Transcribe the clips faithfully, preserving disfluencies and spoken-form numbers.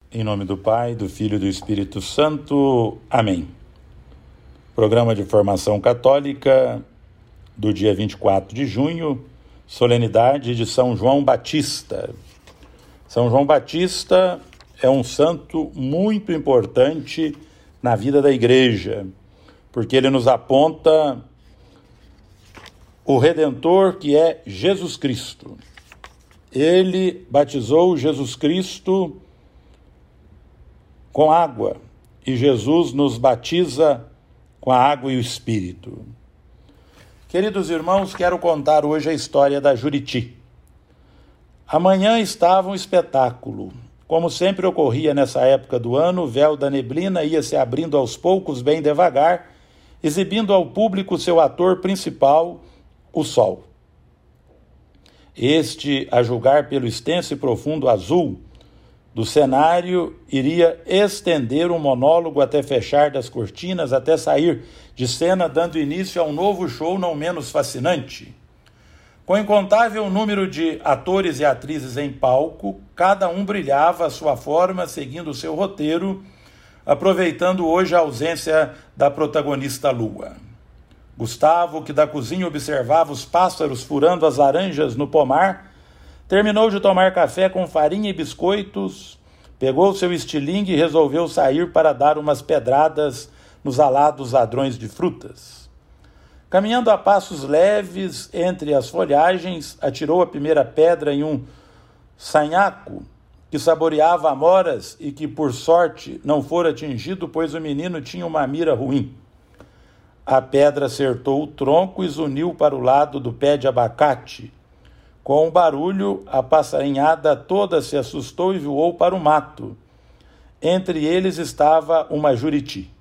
Em nome do Pai, do Filho e do Espírito Santo. Amém. Programa de Formação Católica do dia vinte e quatro de junho, solenidade de São João Batista. São João Batista é um santo muito importante na vida da Igreja, porque ele nos aponta o Redentor, que é Jesus Cristo. Ele batizou Jesus Cristo com água, e Jesus nos batiza com a água e o Espírito. Queridos irmãos, quero contar hoje a história da Juriti. Amanhã estava um espetáculo. Como sempre ocorria nessa época do ano, o véu da neblina ia se abrindo aos poucos, bem devagar, exibindo ao público seu ator principal, o Sol. Este, a julgar pelo extenso e profundo azul do cenário, iria estender um monólogo até fechar das cortinas, até sair de cena, dando início a um novo show não menos fascinante. Com incontável número de atores e atrizes em palco, cada um brilhava à sua forma, seguindo o seu roteiro, aproveitando hoje a ausência da protagonista Lua. Gustavo, que da cozinha observava os pássaros furando as laranjas no pomar, terminou de tomar café com farinha e biscoitos, pegou seu estilingue e resolveu sair para dar umas pedradas nos alados ladrões de frutas. Caminhando a passos leves entre as folhagens, atirou a primeira pedra em um sanhaco que saboreava amoras e que, por sorte, não fora atingido, pois o menino tinha uma mira ruim. A pedra acertou o tronco e zuniu para o lado do pé de abacate. Com um barulho, a passarinhada toda se assustou e voou para o mato. Entre eles estava uma juriti.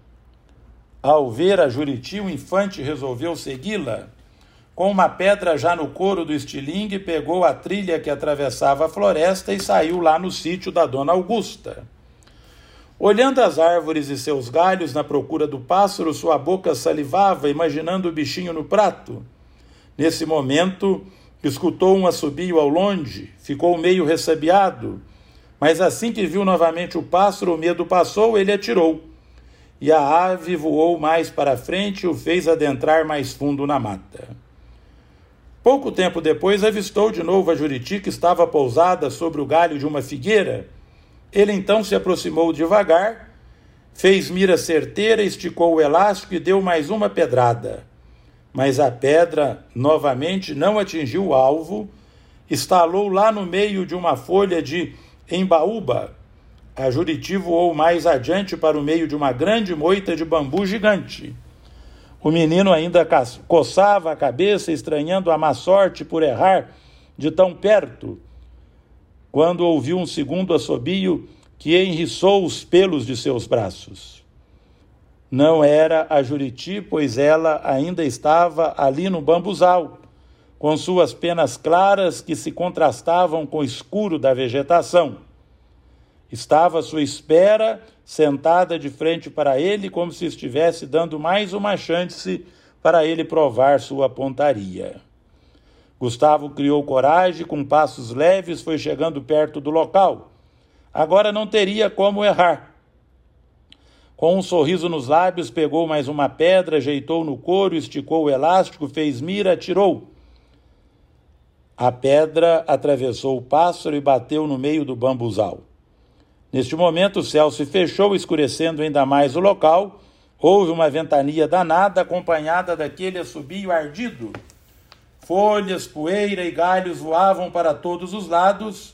Ao ver a juriti, o infante resolveu segui-la. Com uma pedra já no couro do estilingue, pegou a trilha que atravessava a floresta e saiu lá no sítio da dona Augusta. Olhando as árvores e seus galhos na procura do pássaro, sua boca salivava, imaginando o bichinho no prato. Nesse momento, escutou um assobio ao longe, ficou meio ressabiado, mas assim que viu novamente o pássaro, o medo passou, ele atirou. E a ave voou mais para frente e o fez adentrar mais fundo na mata. Pouco tempo depois, avistou de novo a Juriti, que estava pousada sobre o galho de uma figueira. Ele então se aproximou devagar, fez mira certeira, esticou o elástico e deu mais uma pedrada. Mas a pedra, novamente, não atingiu o alvo, estalou lá no meio de uma folha de embaúba. A Juriti voou mais adiante para o meio de uma grande moita de bambu gigante. O menino ainda coçava a cabeça, estranhando a má sorte por errar de tão perto, quando ouviu um segundo assobio que enriçou os pelos de seus braços. Não era a Juriti, pois ela ainda estava ali no bambuzal, com suas penas claras que se contrastavam com o escuro da vegetação. Estava à sua espera, sentada de frente para ele, como se estivesse dando mais uma chance para ele provar sua pontaria. Gustavo criou coragem, com passos leves foi chegando perto do local. Agora não teria como errar. Com um sorriso nos lábios, pegou mais uma pedra, ajeitou no couro, esticou o elástico, fez mira, atirou. A pedra atravessou o pássaro e bateu no meio do bambuzal. Neste momento, o céu se fechou, escurecendo ainda mais o local. Houve uma ventania danada, acompanhada daquele assobio ardido. Folhas, poeira e galhos voavam para todos os lados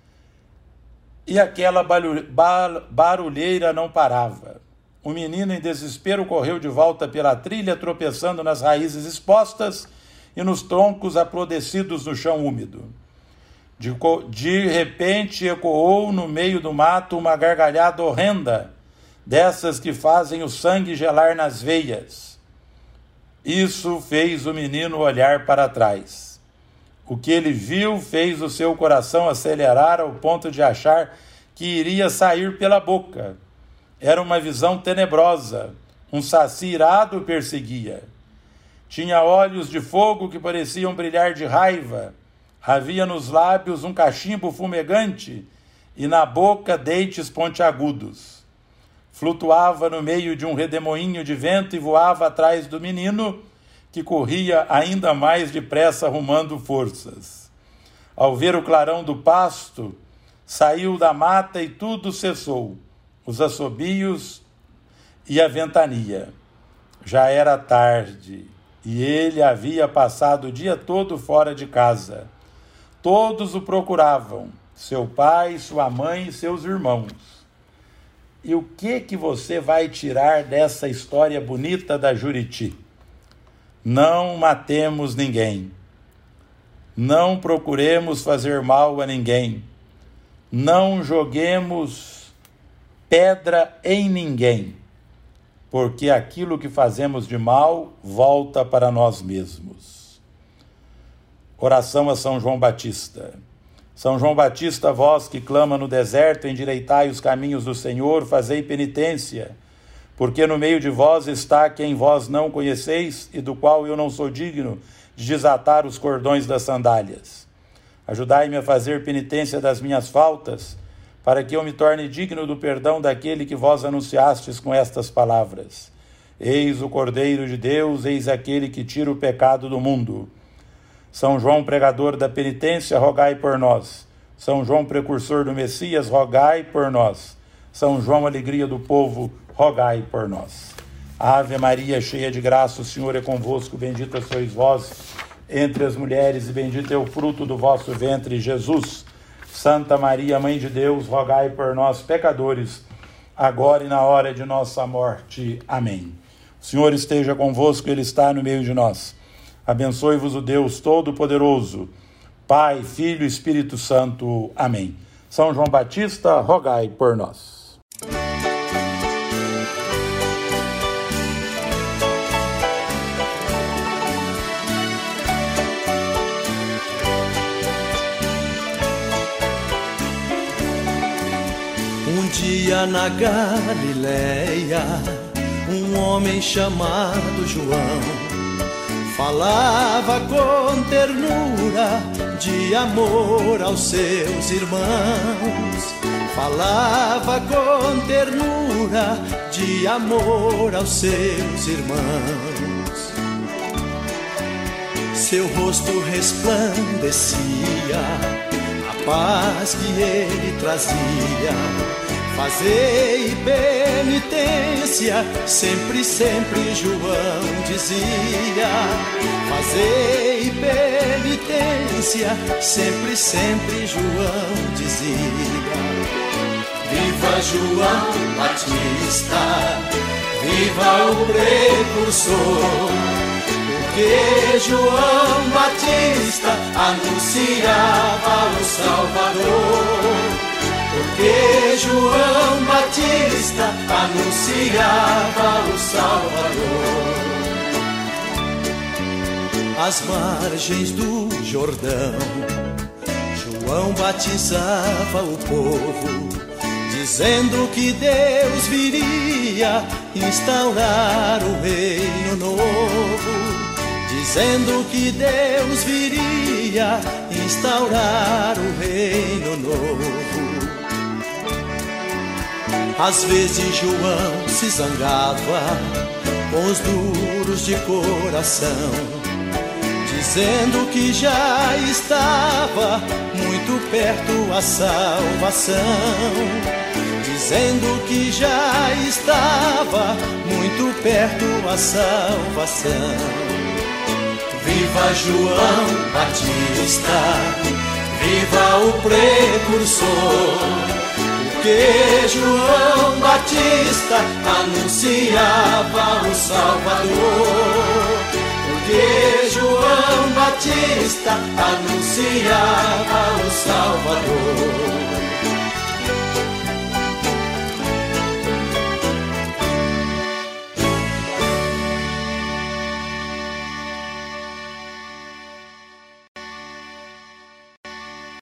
e aquela barulheira não parava. O menino, em desespero, correu de volta pela trilha, tropeçando nas raízes expostas e nos troncos apodrecidos no chão úmido. De, de repente, ecoou no meio do mato uma gargalhada horrenda, dessas que fazem o sangue gelar nas veias. Isso fez o menino olhar para trás. O que ele viu fez o seu coração acelerar ao ponto de achar que iria sair pela boca. Era uma visão tenebrosa. Um saci irado o perseguia. Tinha olhos de fogo que pareciam brilhar de raiva. Havia nos lábios um cachimbo fumegante e na boca dentes pontiagudos. Flutuava no meio de um redemoinho de vento e voava atrás do menino, que corria ainda mais depressa arrumando forças. Ao ver o clarão do pasto, saiu da mata e tudo cessou, os assobios e a ventania. Já era tarde e ele havia passado o dia todo fora de casa. Todos o procuravam, seu pai, sua mãe e seus irmãos. E o que que você vai tirar dessa história bonita da Juriti? Não matemos ninguém. Não procuremos fazer mal a ninguém. Não joguemos pedra em ninguém, porque aquilo que fazemos de mal volta para nós mesmos. Oração a São João Batista. São João Batista, vós que clama no deserto, endireitai os caminhos do Senhor, fazei penitência, porque no meio de vós está quem vós não conheceis e do qual eu não sou digno de desatar os cordões das sandálias. Ajudai-me a fazer penitência das minhas faltas, para que eu me torne digno do perdão daquele que vós anunciastes com estas palavras. Eis o Cordeiro de Deus, eis aquele que tira o pecado do mundo. São João, pregador da penitência, rogai por nós. São João, precursor do Messias, rogai por nós. São João, alegria do povo, rogai por nós. Ave Maria, cheia de graça, o Senhor é convosco, bendita sois vós entre as mulheres, e bendito é o fruto do vosso ventre, Jesus. Santa Maria, Mãe de Deus, rogai por nós, pecadores, agora e na hora de nossa morte. Amém. O Senhor esteja convosco, Ele está no meio de nós. Abençoe-vos o Deus Todo-Poderoso, Pai, Filho e Espírito Santo. Amém. São João Batista, rogai por nós. Um dia na Galileia, um homem chamado João falava com ternura de amor aos seus irmãos. Falava com ternura de amor aos seus irmãos. Seu rosto resplandecia a paz que ele trazia. Fazei penitência, sempre, sempre João dizia. Fazei penitência, sempre, sempre João dizia. Viva João Batista, viva o precursor, porque João Batista anunciava o Salvador. Porque João Batista anunciava o Salvador. Às margens do Jordão, João batizava o povo, dizendo que Deus viria instaurar o reino novo. Dizendo que Deus viria instaurar o reino novo. Às vezes João se zangava com os duros de coração, dizendo que já estava muito perto a salvação. Dizendo que já estava muito perto a salvação. Viva João Batista, viva o precursor, porque João Batista anunciava o Salvador. Porque João Batista anunciava o Salvador.